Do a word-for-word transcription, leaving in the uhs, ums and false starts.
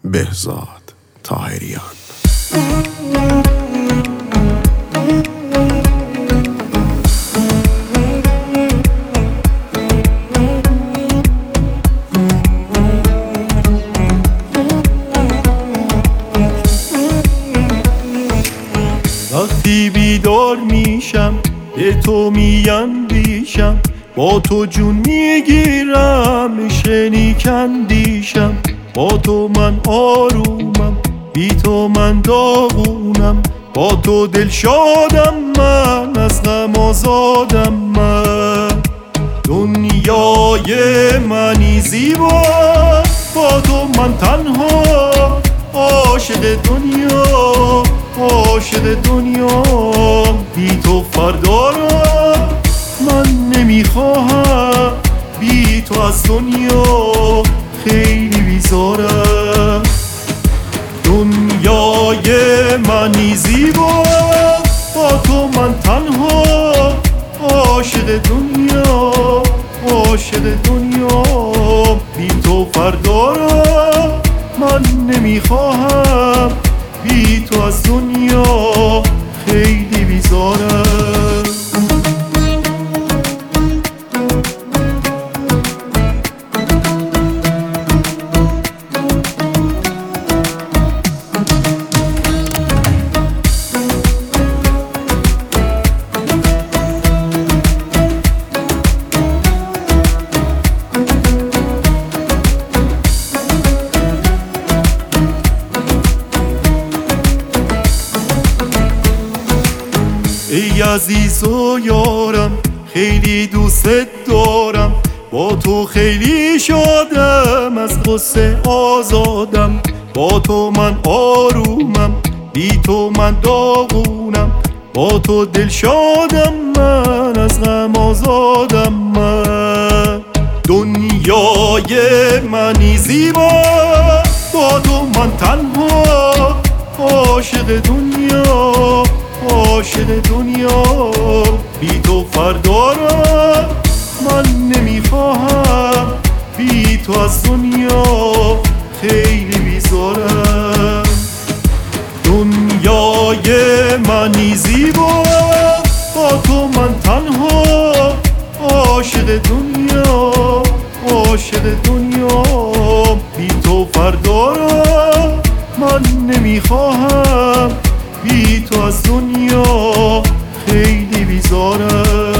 بهزاد طاهریان. وقتی بیدار میشم به تو میاندیشم، با تو جون میگیرم عشق نیکندیشم. با تو من آرومم، بی تو من داغونم. با تو دل شادم من، از غم آزادم من. دنیای منی زیبا، با تو من تنها. عاشق دنیا، عاشق دنیا. بی تو فردا را من نمیخواهم، بی تو از دنیا خیلی بیزارم. دنیای منی زیبا، با تو من تنها. عاشق دنیا، عاشق دنیا. بی تو فردا را من نمیخواهم، بی تو از دنیا خیلی بیزارم. ای عزیز و یارم، خیلی دوست دارم. با تو خیلی شادم، از غصه آزادم. با تو من آرومم، بی تو من داغونم. با تو دل شادم من، از غم آزادم من. دنیای منی زیبا، با تو من تنها. عاشق دنیا، عاشق دنیا. بی تو فردا را من نمیخواهم، بی تو از دنیا خیلی بیزارم. دنیای منی زیبا، با تو من تنها. عاشق دنیا، عاشق دنیا. بی تو فردا را من نمیخواهم، بی تو از دنیا خیلی بیزارم.